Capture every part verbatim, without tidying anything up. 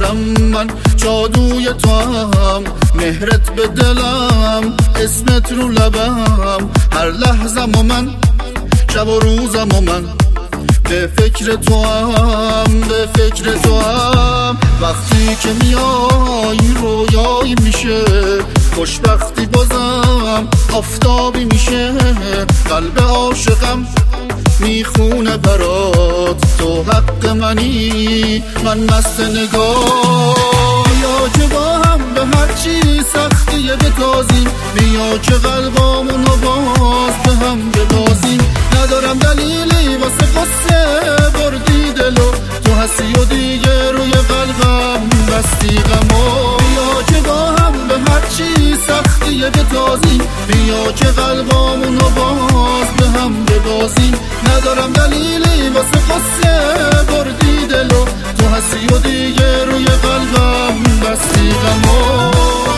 کنم من جادوی تو هم، مهرت به دلم، اسمت رو لبم، هر لحظم و من، شب و روزم و من به فکر تو هم، به فکر تو هم. وقتی که میای رویایی میشه، خوشبختی بازم آفتابی میشه، قلب عاشقم میخونه برات، تو حق منی من مست نگاه. بیا که با هم به هر چی سختیه بتازیم، بیا که قلبامونو باز به هم ببازیم. ندارم دلیلی واسه قصه بردی دلو، تو هستی و دیگه روی قلبم بستی غمو. بیا که با هم به هر چی سختیه بتازیم، بیا که قلبامونو باز به هم ببازیم. ندارم دلیلی واسه قصه بردی دلو، تو هستی و دیگه روی قلبم بستی غمو.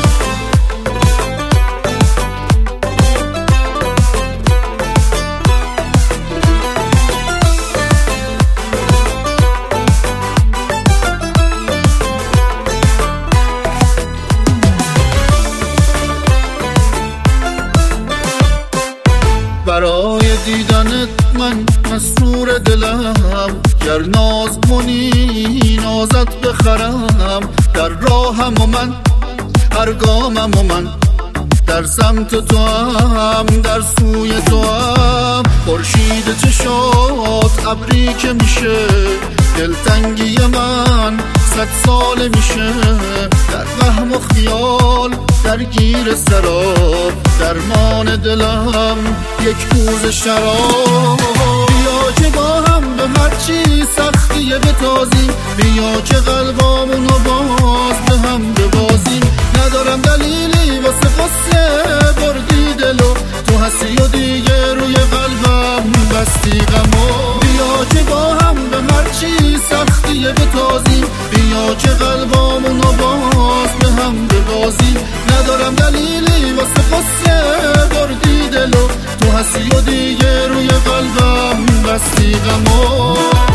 برای دیدنت من مسرور دلم، گر ناز کنی نازت بخرم. در راهم و من، هر گامم و من، در سمت تو هم، در سوی تو هم. خورشید چشات ابری که میشه، دلتنگی من صد ساله میشه. در وهم و خیال درگیر سراب، درمان دلم یک کوزه شراب. بیا که با هم به هر چی سختیه بتازیم، بیا که قلبامونو باز به هم ببازیم. ندارم دلیلی واسه قصه بردی دلو، تو هستی و دیگه روی قلبم بستی غمو. بیا که با هم به هر چی سختیه بتازیم، بیا که قلبامونو باز به هم ببازیم. ندارم دلیلی واسه قصه بردی دلو، تو هستی و دیگه روی قلبم بستی غمو.